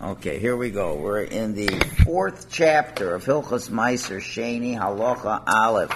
Okay, here we go. We're in the 4th chapter of Hilchos Meiser Sheni, Halacha Aleph.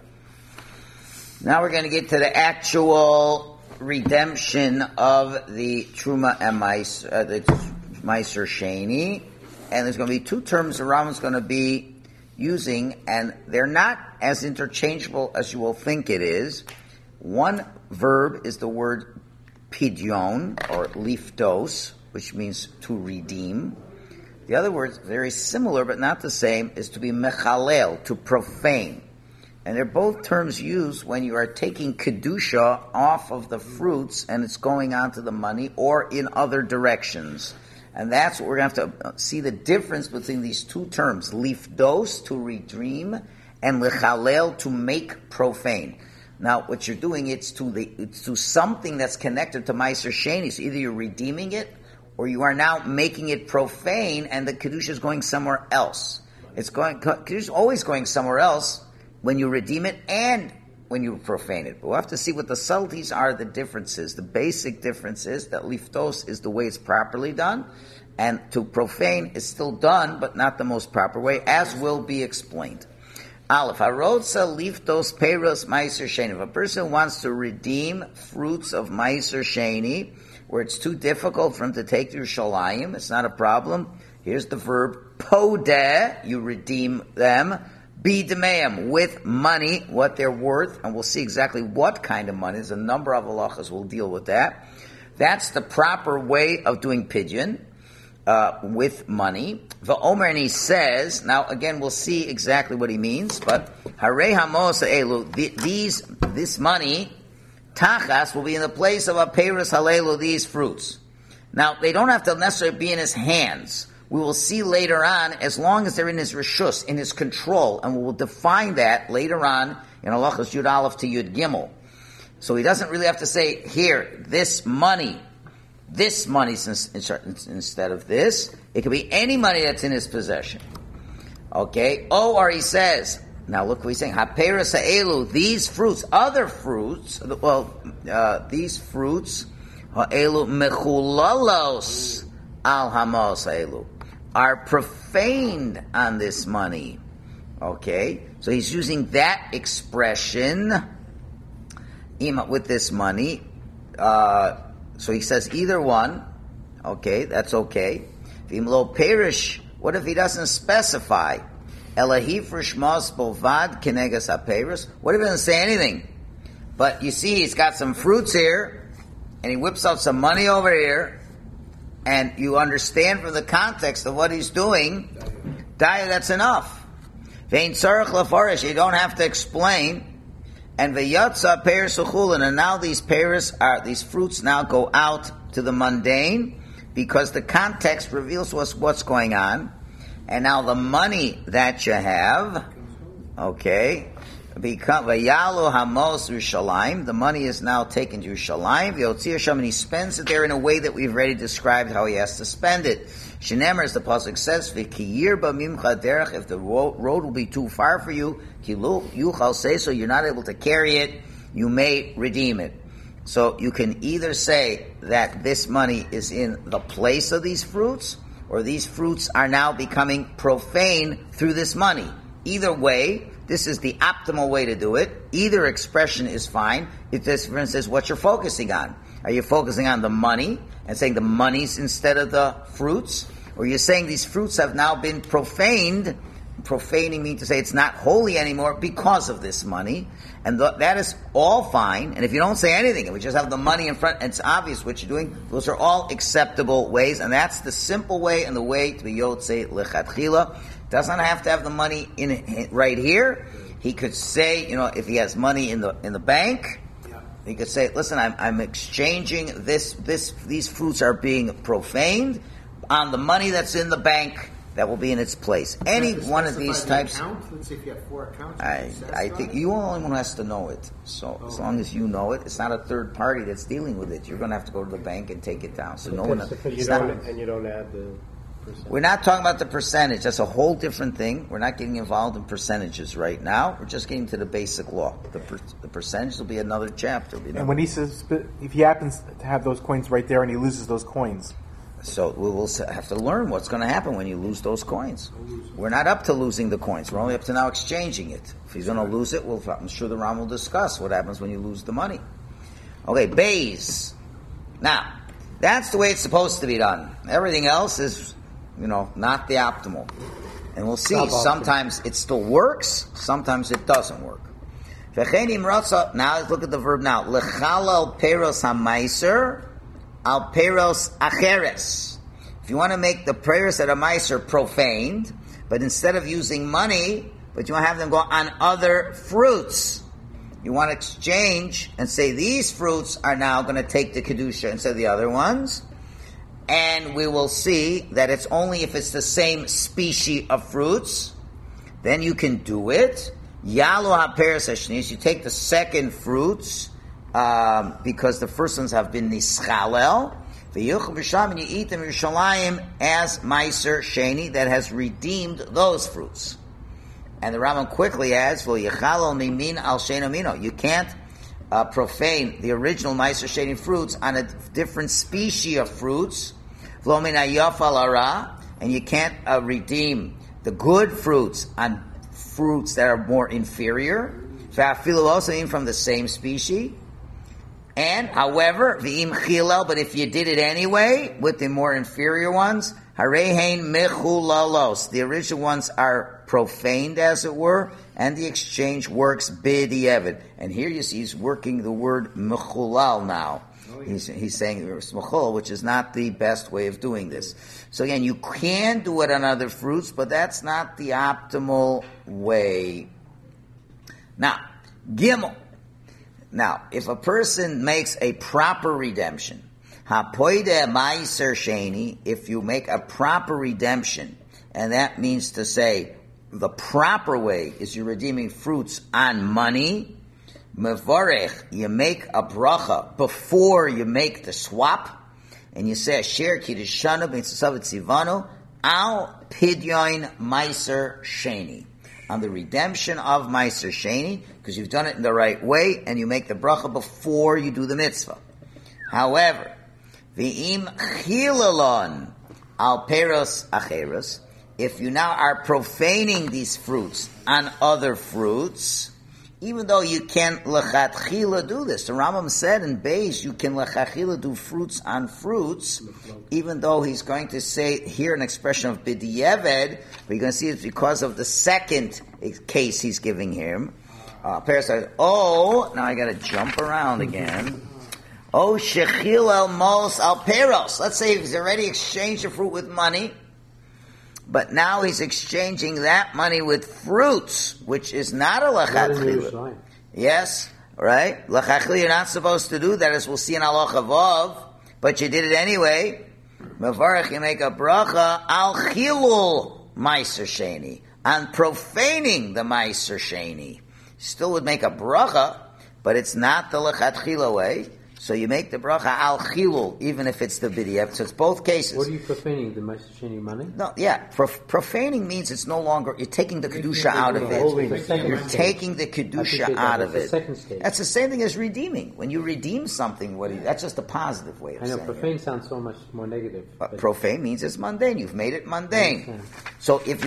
Now we're going to get to the actual redemption of the Truma and the Meiser Sheni. And there's going to be two terms the Rambam's going to be using, and they're not as interchangeable as you will think it is. One verb is the word pidyon, or lifdos, which means to redeem. The other word, very similar but not the same, is to be mechalel, to profane. And they're both terms used when you are taking kedusha off of the fruits and it's going onto the money or in other directions. And that's what we're going to have to see the difference between these two terms, lifdos, to redeem, and lechalel, to make profane. Now, what you're doing, it's to something that's connected to Meiser Sheni. So either you're redeeming it, or you are now making it profane, and the kedusha is going somewhere else. Kedusha is always going somewhere else when you redeem it and when you profane it. But we'll have to see what the subtleties are, the differences. The basic difference is that liftos is the way it's properly done, and to profane is still done, but not the most proper way, as will be explained. Aleph, harotza liftos peiros meiser sheni. If a person wants to redeem fruits of meiser sheni, where it's too difficult for him to take to Yerushalayim, it's not a problem. Here's the verb, podeh, you redeem them, bidmeim, with money, what they're worth, and we'll see exactly what kind of money. There's a number of halachas will deal with that. That's the proper way of doing pidyon, with money. V'omer, and he says, now again we'll see exactly what he means, but harei hamos elu, this money, Tachas will be in the place of a peiros halelu, these fruits. Now, they don't have to necessarily be in his hands. We will see later on, as long as they're in his reshus, in his control, and we will define that later on in halachas Yud Aleph to Yud Gimel. So he doesn't really have to say, here, this money instead of this. It could be any money that's in his possession. Okay? Or he says, now look what he's saying. Haperas ha'elu, these fruits, other fruits, these fruits, ha'elu mechulalos al hamos ha'elu, are profaned on this money. Okay? So he's using that expression with this money. So he says either one. Okay, that's okay. V'imlo perish, what if he doesn't specify? Elahifresh mos bovad kenegas haperos. What if he doesn't say anything? But you see, he's got some fruits here, and he whips out some money over here, and you understand from the context of what he's doing, Daya, that's enough. Vein tzarech lafarish, you don't have to explain. And v'yatza peres uchulin, and now these fruits now go out to the mundane, because the context reveals to us what's going on. And now the money that you have, okay, become vayalu hamos Yerushalayim. The money is now taken to Yerushalayim. V'yotzir sham, and he spends it there in a way that we've already described how he has to spend it. Shenemer, as the pasuk says, v'kiyir b'mimcha derech. If the road will be too far for you, kilu yuchal say, so you're not able to carry it, you may redeem it. So you can either say that this money is in the place of these fruits, or these fruits are now becoming profane through this money. Either way, this is the optimal way to do it. Either expression is fine. If this, for instance, what you're focusing on. Are you focusing on the money and saying the money's instead of the fruits? Or you're saying these fruits have now been profaned. Profaning means to say it's not holy anymore because of this money. And that is all fine. And if you don't say anything, and we just have the money in front, and it's obvious what you're doing, those are all acceptable ways. And that's the simple way and the way to be yotzei lechatchila. Doesn't have to have the money in right here. He could say, if he has money in the bank, he could say, listen, I'm exchanging these fruits are being profaned on the money that's in the bank that will be in its place. Any one of these types. Let's say if you have 4 accounts. I think you only one has to know it. So as long as you know it, it's not a third party that's dealing with it. You're going to have to go to the bank and take it down. So no one. You don't add the percentage. We're not talking about the percentage. That's a whole different thing. We're not getting involved in percentages right now. We're just getting to the basic law. The percentage will be another chapter. And when he says, if he happens to have those coins right there and he loses those coins, So we will have to learn what's going to happen when you lose those coins. We're not up to losing the coins. We're only up to now exchanging it. If he's going to lose it, I'm sure the Ram will discuss what happens when you lose the money. Okay, bays. Now, that's the way it's supposed to be done. Everything else is, not the optimal. And we'll see. Sometimes it still works. Sometimes it doesn't work. Now let's look at the verb now. Lechal al peros hamaiser al peros acheres. If you want to make the prayers at a meiser profaned, but instead of using money, but you want to have them go on other fruits. You want to exchange and say these fruits are now going to take the kedusha instead of the other ones. And we will see that it's only if it's the same species of fruits, then you can do it. Yalu ha-peres hashnis, you take the second fruits, because the first ones have been nischalel. V'yuchel b'sham, and you eat them in Yerushalayim as meiser sheni that has redeemed those fruits. And the Rambam quickly adds, v'yichalol mimin al sheno mino. You can't profane the original meiser sheni fruits on a different species of fruits. V'lo min hayaf al hara, and you can't redeem the good fruits on fruits that are more inferior. V'afilu also even from the same species. And, however, v'im chilel, but if you did it anyway, with the more inferior ones, harehein mechulalos, the original ones are profaned, as it were, and the exchange works b'di'evid. And here you see he's working the word mechulal now. He's saying mechul, which is not the best way of doing this. So again, you can do it on other fruits, but that's not the optimal way. Now, Gimel. Now, if a person makes a proper redemption, hapoide meiser sheni, if you make a proper redemption, and that means to say the proper way is you're redeeming fruits on money, mevarech, you make a bracha before you make the swap, and you say asher kiddishanu b'tzasav tzivanu al pidyon meiser sheni, on the redemption of meiser sheni, because you've done it in the right way, and you make the bracha before you do the mitzvah. However, v'im chilalon al peros acheros, if you now are profaning these fruits on other fruits, even though you can lechatchila do this, the Rambam said in Beis you can lechatchila do fruits on fruits, even though he's going to say here an expression of b'di'eved, but you're going to see it's because of the second case he's giving him. Peres says, now I got to jump around again. Shechil el mos al peros. Let's say he's already exchanged the fruit with money, but now he's exchanging that money with fruits, which is not a lachatchila. Yes, right? Lachatchila, you're not supposed to do that, as we'll see in Halacha Vav, but you did it anyway. Mevarech, you make a bracha al chilul meiser sheni, on profaning the meiser sheni. Still would make a bracha, but it's not the lachatchila way. So you make the bracha al chilul, even if it's the b'di'ev. So it's both cases. What are you profaning? The meiser sheni money? No, yeah. Profaning means it's no longer, you're taking the kedusha out of it. You're taking the kedusha out of it. That's the same thing as redeeming. When you redeem something, that's just a positive way of saying it. I know, profane sounds so much more negative. Profane means it's mundane. You've made it mundane. So if you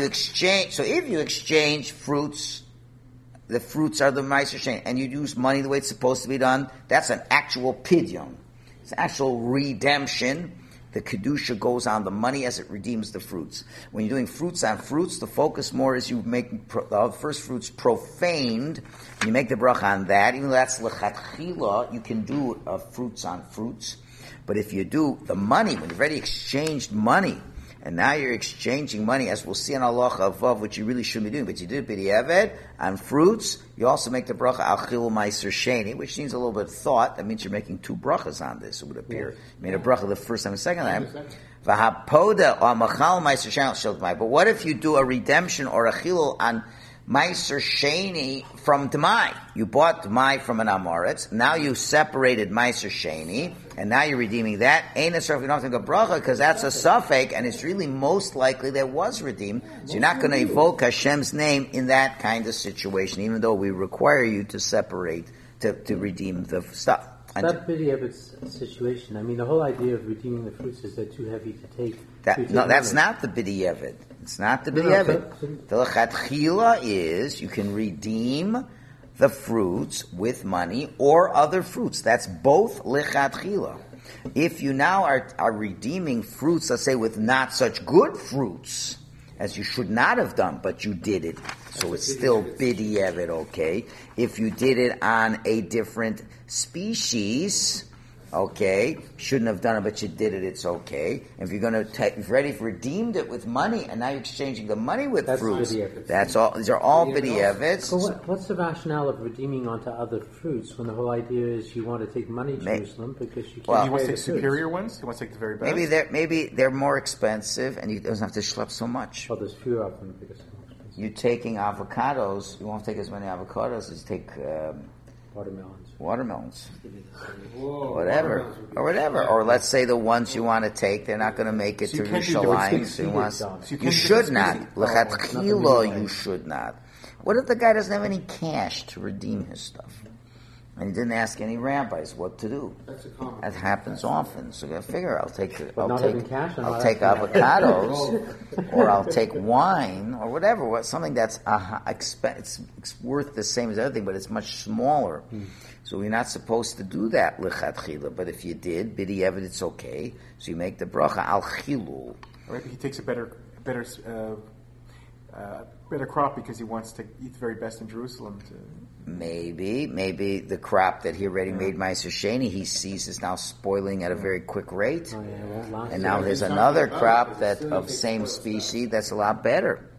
exchange fruits, the fruits are the meiser sheni, and you use money the way it's supposed to be done, that's an actual pidyon. It's an actual redemption. The kedusha goes on the money as it redeems the fruits. When you're doing fruits on fruits, the focus more is you make the first fruits profaned. You make the bracha on that. Even though that's lechatchila, you can do fruits on fruits. But if you do the money, when you've already exchanged money, and now you're exchanging money, as we'll see in Halacha Vav, which you really shouldn't be doing, but you did b'di'eved on fruits. You also make the bracha al chilul meiser sheni, which needs a little bit of thought. That means you're making two brachas on this. It would appear you made a bracha the first time and second time. V'hapoda or machal meiser sheni. But what if you do a redemption or a chilul on meiser sheni from Demai? You bought Demai from an Amoritz. Now you separated meiser sheni, and now you're redeeming that. Ain't a surf, you don't have to go bracha, because that's a suffix, and it's really most likely that was redeemed. So you're not going to evoke Hashem's name in that kind of situation, even though we require you to separate, to redeem the stuff. That b'di'evet situation. I mean, the whole idea of redeeming the fruits is they're too heavy to take. That's not the b'di'evet. It's not the b'di'evet. The lechatchila is you can redeem the fruits with money or other fruits. That's both lechatchila. If you now are redeeming fruits, let's say with not such good fruits, as you should not have done, but you did it, so it's still b'di'evet, okay? If you did it on a different species, okay, shouldn't have done it, but you did it, it's okay. If you're going to if you already redeemed it with money, and now you're exchanging the money with fruits, that's all. These are all b'di'evets. So what's the rationale of redeeming onto other fruits when the whole idea is you want to take money to Jerusalem because you can't? Well, you want to take superior ones? You want to take the very best? Maybe they're more expensive, and you don't have to schlep so much. Well, there's fewer of them because they're more expensive. You're taking avocados. You won't take as many avocados as you take watermelons. Whoa, whatever. Or let's say the ones you want to take, they're not going to make it to Yerushalayim. You should not. Lechatchila, you should not. What if the guy doesn't have any cash to redeem his stuff? And he didn't ask any rabbis what to do. That happens often. So I figure I'll take avocados, or I'll take wine, or whatever. Something that's it's worth the same as everything, but it's much smaller. So you're not supposed to do that lechatchila. But if you did, b'di'evet, it's okay. So you make the bracha al chilul. Or maybe he takes a better crop because he wants to eat the very best in Jerusalem. Maybe the crop that he already made Meiser Sheni, he sees is now spoiling at a very quick rate. And now there's another crop that of same species that's a lot better.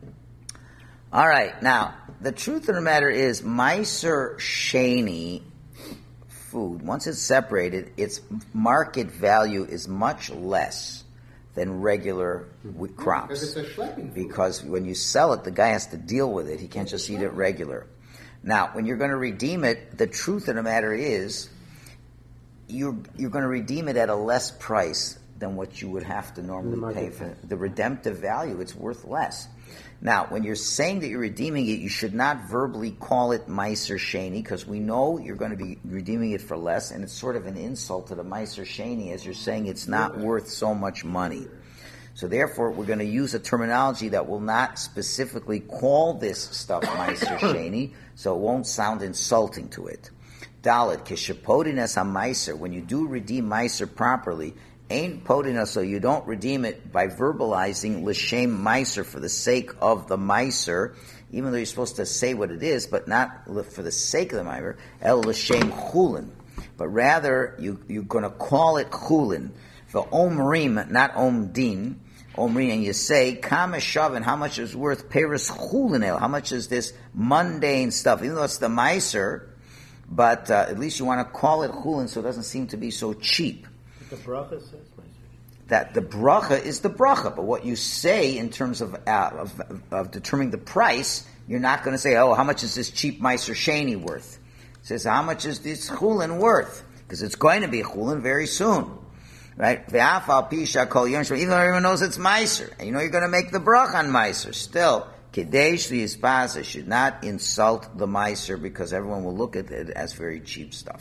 All right, now the truth of the matter is Meiser Sheni food, once it's separated, its market value is much less than regular crops. Because when you sell it, the guy has to deal with it. He can't just eat it regular. Now, when you're going to redeem it, the truth of the matter is you're going to redeem it at a less price than what you would have to normally pay for the redemptive value. It's worth less. Now, when you're saying that you're redeeming it, you should not verbally call it Meiser Sheni, because we know you're going to be redeeming it for less, and it's sort of an insult to the Meiser Sheni as you're saying it's not worth so much money. So therefore, we're going to use a terminology that will not specifically call this stuff Meiser Sheni, so it won't sound insulting to it. Dalet, kishapodines ha-meiser, when you do redeem Meiser properly, ain't podina, so you don't redeem it by verbalizing l'shem meiser for the sake of the meiser, even though you're supposed to say what it is, but not for the sake of the meiser, el l'shem chulin. But rather, you're going to call it chulin. For omrim, not omdin, omrim, and you say, kama shavin, how much is worth peris chulin el, how much is this mundane stuff, even though it's the meiser, but at least you want to call it chulin so it doesn't seem to be so cheap. The bracha says that the bracha is the bracha, but what you say in terms of determining the price, you're not going to say, oh, how much is this cheap Meiser Sheni worth? It says, how much is this chulin worth? Because it's going to be chulin very soon. Right? Even though everyone knows it's Meiser, and you know you're going to make the bracha on Meiser, still, Kedesh Yispaza should not insult the Meiser because everyone will look at it as very cheap stuff.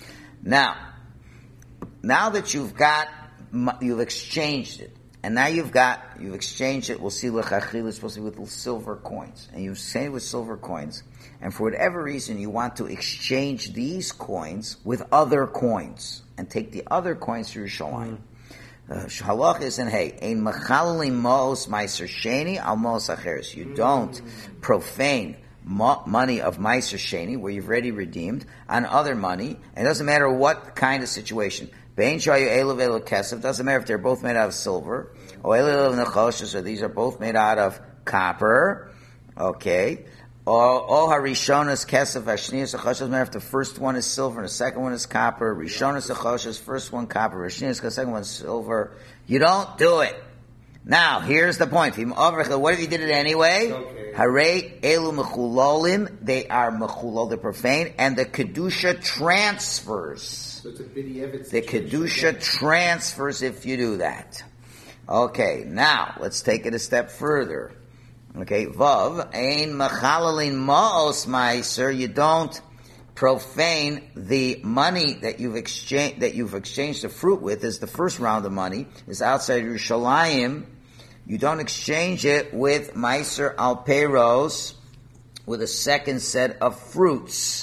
Now that you've exchanged it, and now you've exchanged it, we'll see l'chachil is supposed to be with silver coins, and you've sent it with silver coins, and for whatever reason you want to exchange these coins with other coins, and take the other coins to Yerushalayim. Halach is in hey, ein mechallim mos meiser sheni al mos acheres. You don't profane money of Meiser Sheni, where you've already redeemed, on other money, and it doesn't matter what kind of situation. Bein shayu elav elav kesef, doesn't matter if they're both made out of silver, or elav nechoshes, or these are both made out of copper, okay, or harishonas kesef hashnias achoshes, doesn't matter if the first one is silver and the second one is copper, rishonas achoshes, first one copper, rishnias, the second one is silver, you don't do it. Now, here's the point. What if you did it anyway? Harei elu mechulolim. They are mechulol, they're profane, and the kedusha transfers. So it's a b'di'evet. The kedusha transfers if you do that. Okay, now let's take it a step further. Okay, vav ein mechalalin maos meiser. You don't profane the money that you've exchanged the fruit with, is the first round of money, is outside Yerushalayim. You don't exchange it with Meiser al Peiros, with a second set of fruits.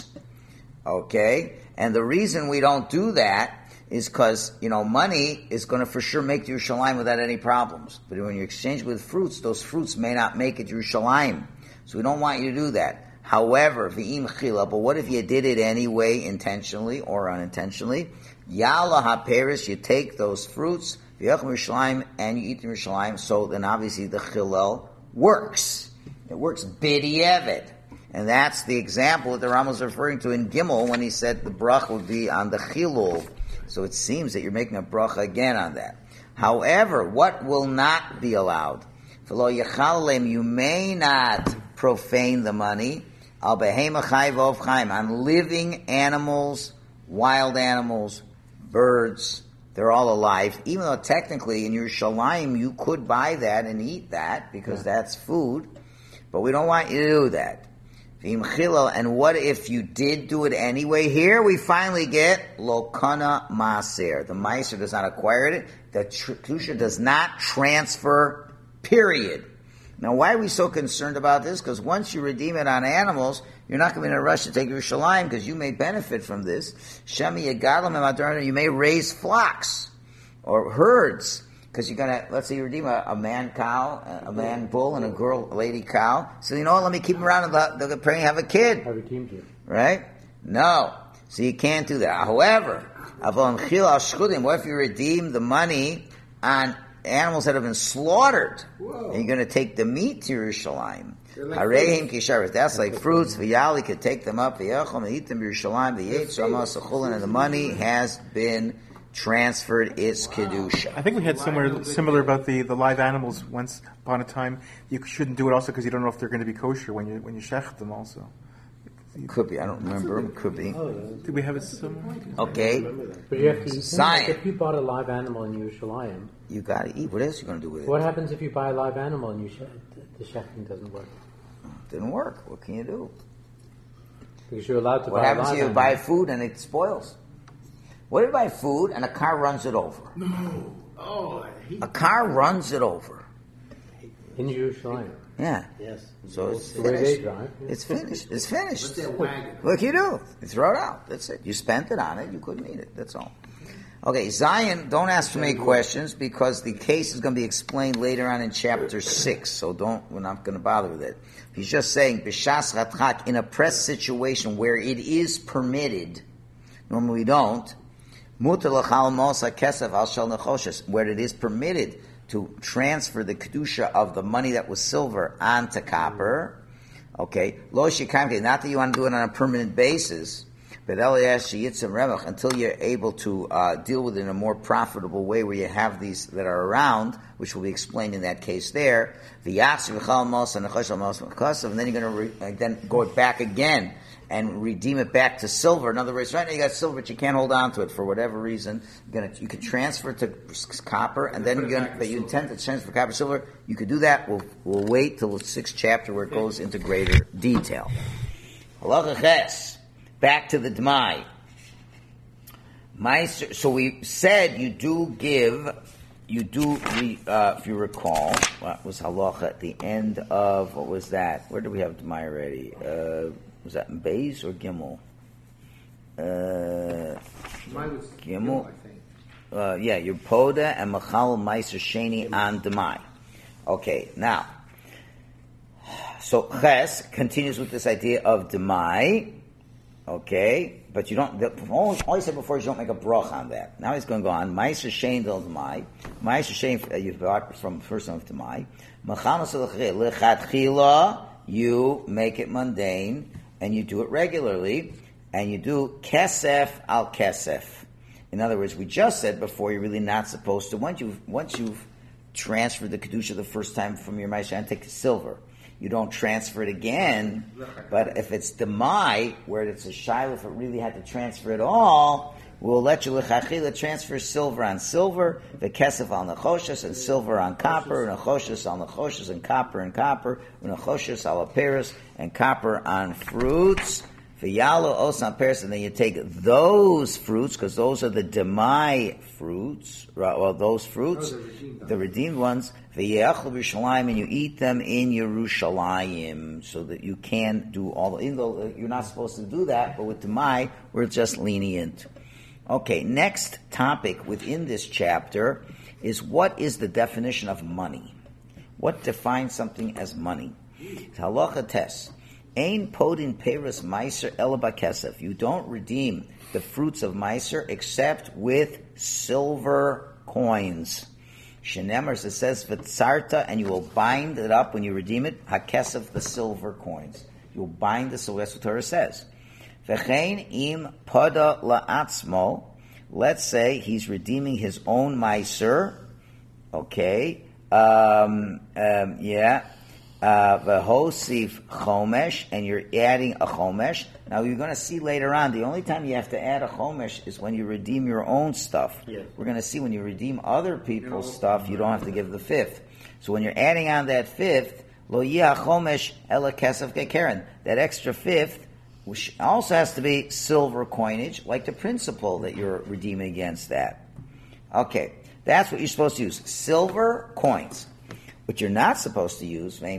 Okay? And the reason we don't do that is because, money is going to for sure make Yerushalayim without any problems. But when you exchange with fruits, those fruits may not make it Yerushalayim. So we don't want you to do that. However, v'im chila, but what if you did it anyway, intentionally or unintentionally? Yala haperis, you take those fruits, v'yachim Yerushalayim, and you eat in Yerushalayim, so then obviously the chilel works. It works b'di'evet. And that's the example that the Rambam was referring to in Gimel when he said the bracha would be on the chilul. So it seems that you're making a bracha again on that. However, what will not be allowed? V'lo yachalem, you may not profane the money, al behema chai v'ov chaim, on living animals, wild animals, birds, they're all alive. Even though technically in Yerushalayim you could buy that and eat that because that's food, but we don't want you to do that. And what if you did do it anyway? Here we finally get lokana maser. The meiser does not acquire it. The kedusha does not transfer, period. Now, why are we so concerned about this? Because once you redeem it on animals, you're not going to be in a rush to take Yerushalayim because you may benefit from this. Shemi yagalam emadarna, you may raise flocks or herds. Because you're going to, let's say you redeem a man cow, a man bull, and a lady cow. So you know what, let me keep them around and they'll pray and have a kid. I redeemed you. Right? No. So you can't do that. However, what if you redeem the money on animals that have been slaughtered? Whoa. And you're going to take the meat to Yerushalayim. Like that's like fruits. V'yali could take them up, v'yachom, and eat them Yerushalayim, and the money has been transferred its kedusha. I think we had similar about the live animals once upon a time. You shouldn't do it also because you don't know if they're going to be kosher when you shech them also. Could be. I don't remember. Could be. Did we have it somewhere? Okay. But you have to eat Zion. If you bought a live animal in Yerushalayim, You got to eat. What else are you going to do with it? what happens if you buy a live animal and the shechting doesn't work? Didn't work. What can you do? Because you're allowed to What buy a happens live if you animal. buy food and it spoils? What if you buy food and a car runs it over? No. Oh, I hate A car runs it over. In Yerushalayim. Yeah. Yes. So it's The way they finished. drive. It's finished. It's finished. What's that wagon? What can you do? You throw it out. That's it. You spent it on it. You couldn't eat it. That's all. Okay, Zion, don't ask too many questions because the case is going to be explained later on in chapter 6. So we're not going to bother with it. He's just saying, B'shas Ratchak, in a press situation where it is permitted, normally we don't, Mutar l'chal mosa kesef al shel nechoshes, where it is permitted to transfer the kedusha of the money that was silver onto copper. Okay, lo shikamke, not that you want to do it on a permanent basis, but until you're able to deal with it in a more profitable way, where you have these that are around, which will be explained in that case there. And then you're going to then go back again and redeem it back to silver. In other words, right now you got silver, but you can't hold on to it for whatever reason. You can transfer it to copper, and then you intend to transfer copper to silver. You could do that. We'll wait till the 6th chapter where it goes into greater detail. Halacha ches. Back to the Dmai. So we said if you recall, what was halacha at the end of, what was that? Where did we have Dmai already? Was that in Beis or Gimel? Mine was Gimel. I think. Your Poda and Machal Meiser Sheni on Dmai. Okay, now. So Ches continues with this idea of Dmai. Okay, but you don't. All I said before is you don't make a brach on that. Now he's going to go on. Meiser Shein del Dmai. Meiser Shein you bought from first of Dmai. Machamas lechatchila. You make it mundane and you do it regularly, and you do kesef al kesef. In other words, we just said before you're really not supposed to. Once you've transferred the kedusha the first time from your meiser and take silver. You don't transfer it again, but if it's demai, where it's a shiloh, if it really had to transfer it all, we'll let you l'chachila transfer silver on silver, the kesef on nechoshes, and silver on copper, nechoshes on nechoshes, and copper, nechoshes al aperos, and copper on fruits. V'yalo osan peres, and then you take those fruits, because those are the demai fruits, right? Well, those fruits, the redeemed ones, v'yeachlu b'Yerushalayim, and you eat them in Yerushalayim, so that you can do all, even though you're not supposed to do that, but with demai, we're just lenient. Okay, next topic within this chapter is what is the definition of money? What defines something as money? Halacha tes. Ein podin peras meiser ela bakesef. You don't redeem the fruits of meiser except with silver coins. Shenemar, it says v'tzarta, and you will bind it up when you redeem it. Hakesef, the silver coins. You will bind the silver. That's what Torah says. V'chein im pada la'atzmo. Let's say he's redeeming his own meiser. Okay. V'hosif chomesh, and you're adding a chomesh. Now you're going to see later on, the only time you have to add a chomesh is when you redeem your own stuff. Yes. We're going to see when you redeem other people's stuff, you don't have to give the fifth. So when you're adding on that fifth, lo yeh chomesh ela kesef kekeren, that extra fifth, which also has to be silver coinage, like the principal that you're redeeming against that. Okay, that's what you're supposed to use, silver coins. What you're not supposed to use, you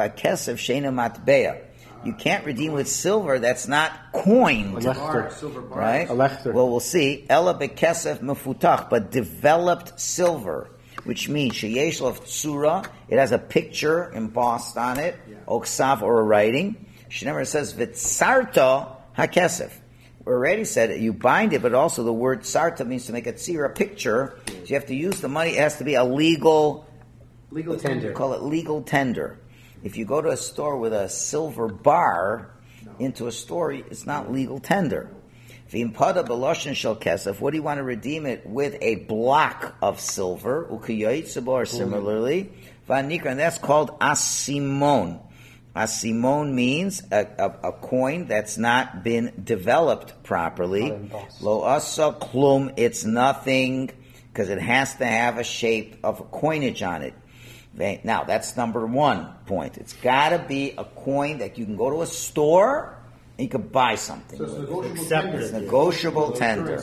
can't redeem with silver that's not coined. Silver bar. Right? Well, we'll see. Ela bekesef mefutach, but developed silver, which means sheyesh lo tsura, it has a picture embossed on it, oksav, or a writing. She never says v'tsarta hakesef. We already said that you bind it, but also the word sarta means to make a tzir, a picture. So you have to use the money. It has to be a legal tender. Call it legal tender. If you go to a store with a silver bar into a store, it's not legal tender. V'impada b'loshen shel kesef. What do you want to redeem it with? A block of silver. Ukiyotzibo, similarly. V'anikra, and that's called asimon. Asimon means a coin that's not been developed properly. Lo asa klum, it's nothing, because it has to have a shape of a coinage on it. Now, that's number 1 point. It's got to be a coin that you can go to a store and you can buy something. So It's negotiable tender.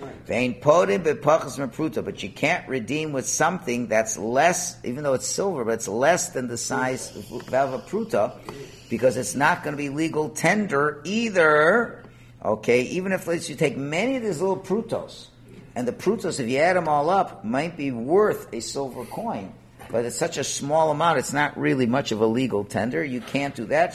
But you can't redeem with something that's less, even though it's silver, but it's less than the size of a pruta, because it's not going to be legal tender either. Okay, even if you take many of these little prutos, and the prutos, if you add them all up, might be worth a silver coin. But it's such a small amount, it's not really much of a legal tender. You can't do that.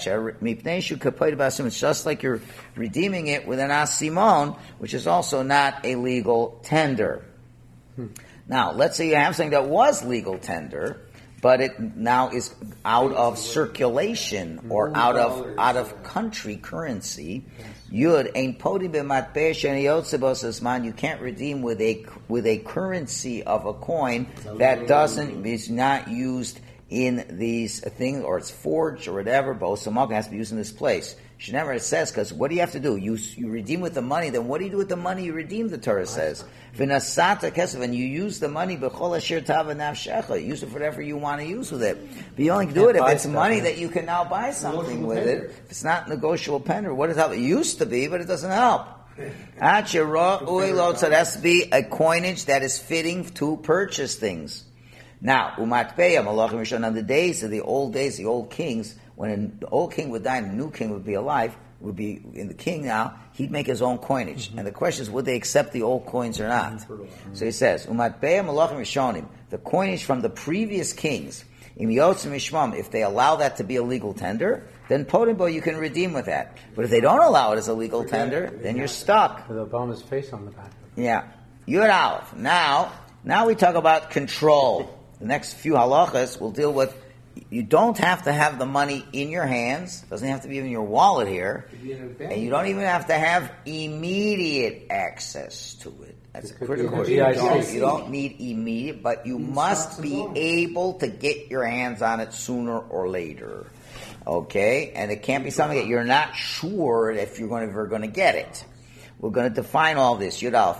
It's just like you're redeeming it with an asimon, which is also not a legal tender. Now, let's say you have something that was legal tender, but it now is out of circulation or out of country currency. Yud ein podi b'matbeh sheni yotzebos asman. You can't redeem with a currency of a coin that is not used in these things, or it's forged or whatever. But Osamalkin has to be used in this place. Shenever it says, because what do you have to do? You redeem with the money. Then what do you do with the money you redeem? The Torah says, "V'nasata kesef," and you use the money b'chol asher tava nafshecha. Use it for whatever you want to use with it. But you only can do it if it's money that you can now buy something with it. If it's not negotiable tender, what does help? It used to be, but it doesn't help. So it has to be a coinage that is fitting to purchase things. Now, umatpeya malachim rishon, on the days of the old kings, when an old king would die and a new king would be alive, would be in the king now, he'd make his own coinage. And the question is, would they accept the old coins or not? So he says, umatpeya malachim rishonim, the coinage from the previous kings, im yotzim mishmam, if they allow that to be a legal tender, then podimbo you can redeem with that. But if they don't allow it as a legal tender, then you're stuck. With Obama's face on the back. Yeah. Yud Aleph. Now we talk about control. The next few halachas will deal with, you don't have to have the money in your hands, doesn't have to be in your wallet here, and you don't even have to have immediate access to it. That's a critical issue. You don't need immediate, but you must be able to get your hands on it sooner or later. Okay? And it can't be something that you're not sure if you're ever going to get it. We're going to define all this. Yud Aleph.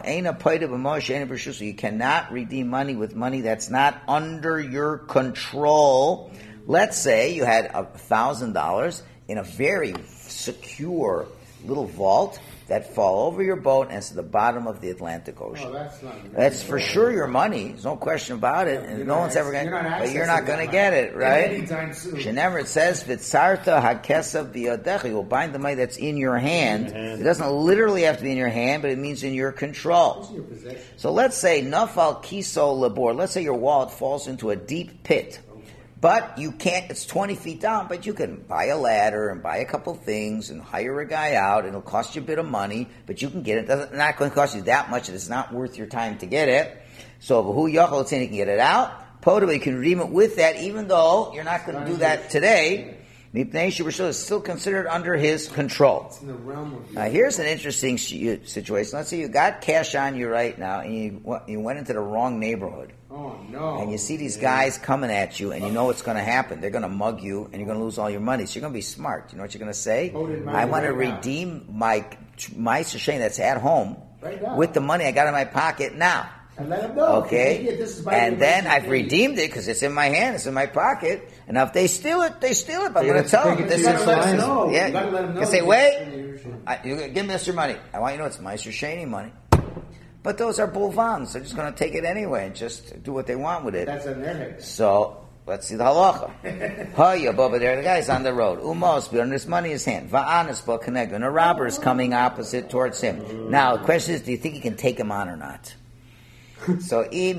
You cannot redeem money with money that's not under your control. Let's say you had $1,000 in a very secure little vault that fall over your boat and it's at the bottom of the Atlantic Ocean. Oh, that's not. That's for sure your money. There's no question about it. And no one's ever going to, but you're not going to get it, right? Anytime soon. Shenever it says, Vitzarta hakesav biyadecha, you will bind the money that's in your hand. It doesn't literally have to be in your hand, but it means in your control. It's in your possession. So let's say, nafal kiso labor, let's say your wallet falls into a deep pit. But you can't, it's 20 feet down, but you can buy a ladder and buy a couple things and hire a guy out. It'll cost you a bit of money, but you can get it. It's not going to cost you that much. It's not worth your time to get it. So, who yachol you can get it out. Potable, you can redeem it with that, even though you're not going to do that today. Mipnei Shubashul is still considered under his control. It's in the realm of. Now, here's an interesting situation. Let's say you got cash on you right now, and you went into the wrong neighborhood. Oh no! And you see these guys coming at you, and you know what's going to happen. They're going to mug you, and you're going to lose all your money. So you're going to be smart. You know what you're going to say? I want to redeem my sashay that's at home with the money I got in my pocket now. And let them know. Okay? This is my and then I've redeemed it because it's in my hand, it's in my pocket. And now if they steal it, they steal it. But I'm going to tell them this is let them know. yeah. You gotta let them know. You say, wait, give me your money. I want you to know it's my Shani money. But those are bulvans. They're just going to take it anyway and just do what they want with it. That's in their head. So let's see the halacha. Hoya, over there, the guy's on the road. Umos, but this money in his hand. Va'anis ba connect, and a robber is coming opposite towards him. Now the question is, do you think you can take him on or not? So if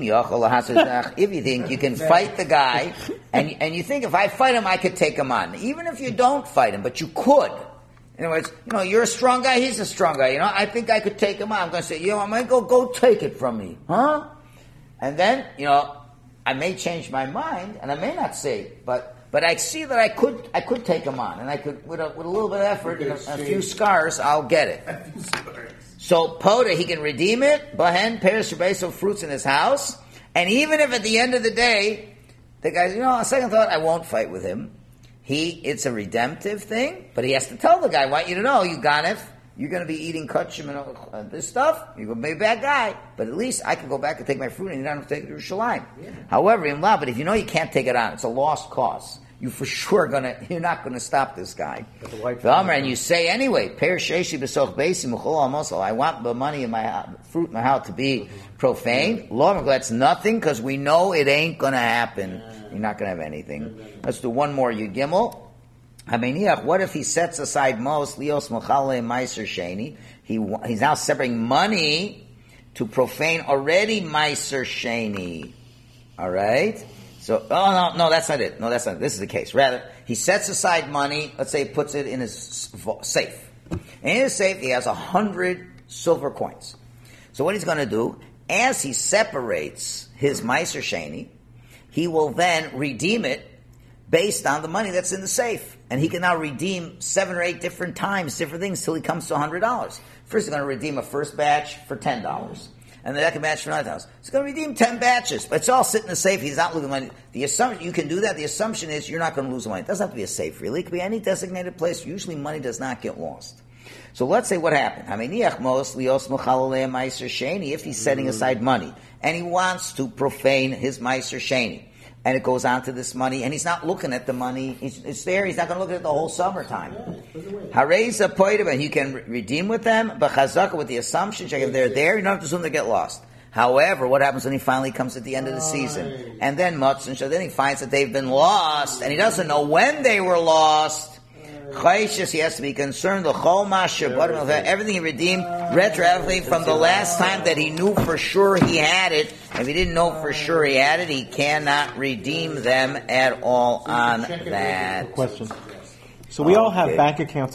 you think you can fight the guy, and you think if I fight him, I could take him on. Even if you don't fight him, but you could. In other words, you're a strong guy, he's a strong guy. I think I could take him on. I'm going to say, I'm going to go take it from me. Huh? And then, I may change my mind, and I may not say, but I see that I could take him on, and I could, with a little bit of effort, and a few scars, I'll get it. So, Poda, he can redeem it, Bahen, Peres, Shabbeso, fruits in his house, and even if at the end of the day, the guy's, on second thought, I won't fight with him. It's a redemptive thing, but he has to tell the guy, I want you to know, you Ganef, you're going to be eating kachim and this stuff, you're going to be a bad guy, but at least I can go back and take my fruit and you don't have to take it to Yerushalayim. Yeah. However, in law, but if you know you can't take it on, it's a lost cause. You for sure you're not going to stop this guy. And you say anyway, I want the money in my fruit in my house to be profane. That's nothing because we know it ain't going to happen. You're not going to have anything. Let's do one more. You gimel. What if he sets aside most lios machale meiser sheni? He's now separating money to profane already meiser sheni. All right. So, no, that's not it. No, that's not it. This is the case. Rather, he sets aside money, let's say he puts it in his safe. And in his safe, he has 100 silver coins. So what he's going to do, as he separates his Meiser Sheni, he will then redeem it based on the money that's in the safe. And he can now redeem 7 or 8 different times, different things, till he comes to $100. First, he's going to redeem a first batch for $10. And the second batch for $9. He's going to redeem 10 batches, but it's all sitting in the safe. He's not losing money. The assumption, you can do that. The assumption is you're not going to lose money. It doesn't have to be a safe, really. It could be any designated place. Usually money does not get lost. So let's say what happened. If he's setting aside money, and he wants to profane his Meiser Sheni, and it goes on to this money, and he's not looking at the money. It's there. He's not going to look at it the whole summertime. Hareza poidim, and you can redeem with them, but chazaka with the assumption, check if they're there, you don't have to assume they get lost. However, what happens when he finally comes at the end of the season, and then Matzin, so then he finds that they've been lost, and he doesn't know when they were lost. Chayshes, he has to be concerned. The chol masher, everything he redeemed retroactively from the last time that he knew for sure he had it. If he didn't know for sure he had it, he cannot redeem them at all on that. Question. So we all have bank accounts